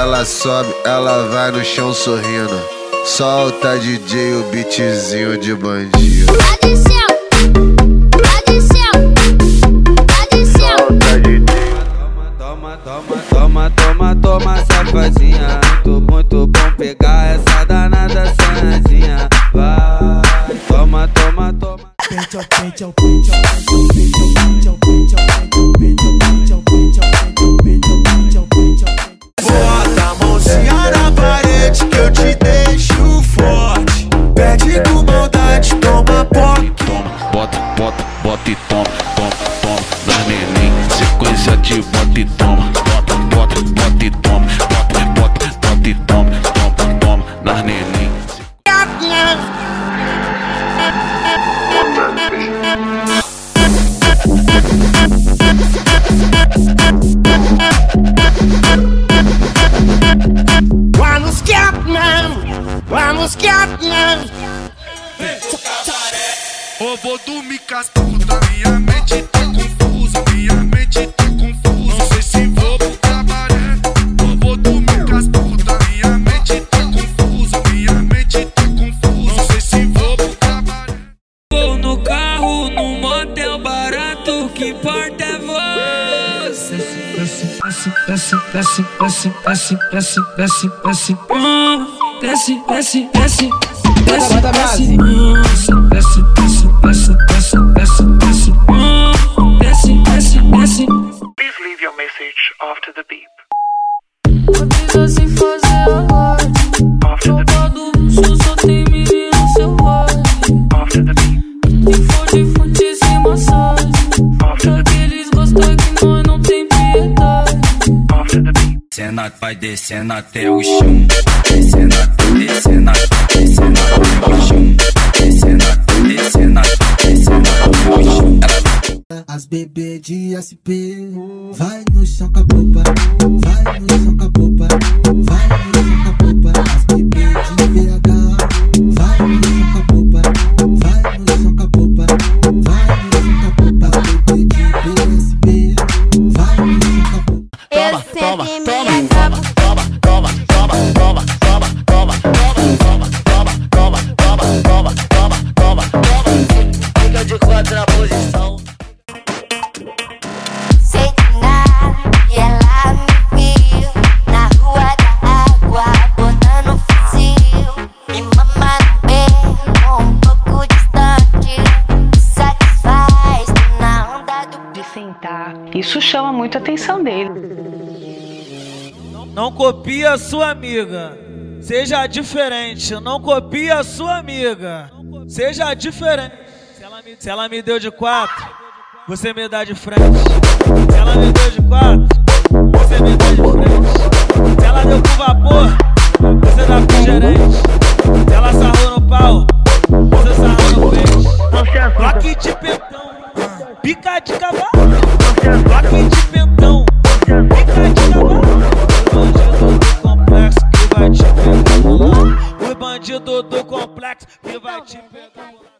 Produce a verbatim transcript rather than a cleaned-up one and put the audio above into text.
ela sobe, ela vai no chão sorrindo. Solta D J o beatzinho de bandido. Toma, toma, toma, toma, toma, safadinha. Muito, muito bom pegar essa danada sanhazinha. Vai, toma, toma, toma. Bota a mãozinha na parede que eu te deixo forte. Pede com maldade, toma poque. Toma, bota, bota, bota e toma, toma, toma. Dá neném, sequência de bota e toma. Bota, bota, bota e toma. Bota, bota, bota e toma. Toma, toma, dá neném. Vamos Capman, vamos Capman. Ô, vou dormir cascuda, minha mente tá confusa, minha mente tá confusa. Não sei se vou pro cabaré. Ô, vou dormir cascuda, minha mente tá confusa, minha mente tá confusa. Não sei se vou pro cabaré. Vou no carro, num motel barato, que importa é você. Desce, desce, desce, desce, desce, desce, desce, desce, desce, desce, desce, desce. Desce, desce, desce, desce, desce, desce, desce, desce, desce, desce, desce. Please leave your message after the beep. Precisa se fazer agora. Roubado luxo, só tem menino selvagem. After the beep. Quem for de futice e massagem. Daqueles gostam que nós não tem piedade. After the beep. Cena vai descendo até o chão. Descendo, descendo, descendo até o chão. Descendo, descendo, descendo até o chão. As bebê de S P, vai no chão com a popa, vai no chão com a popa, vai no chão com a popa. As bebê de B H, vai no chão com a popa, vai no chão com a popa, vai no chão com a popa. As bebê de B S P, vai no chão com a popa. Toma, toma, toma, toma, toma, toma, toma, toma, toma, toma, toma, toma, toma, toma, toma, toma. Fica de quatro na posição. Isso chama muito a atenção dele. Não copie a sua amiga, seja diferente. Não copie a sua amiga, seja diferente. Se ela me, se ela me deu de quatro, você me dá de frente. Se ela me deu de quatro, você me dá de frente. Se ela deu com vapor, você dá com gerente. Se ela sarrou no pau, você sarrou no peixe. Bloque de pentão, pica de cavalo. Bloque de pentão, pica de cavalo. O bandido do complexo que vai te pegar. O bandido do complexo que vai te pegar.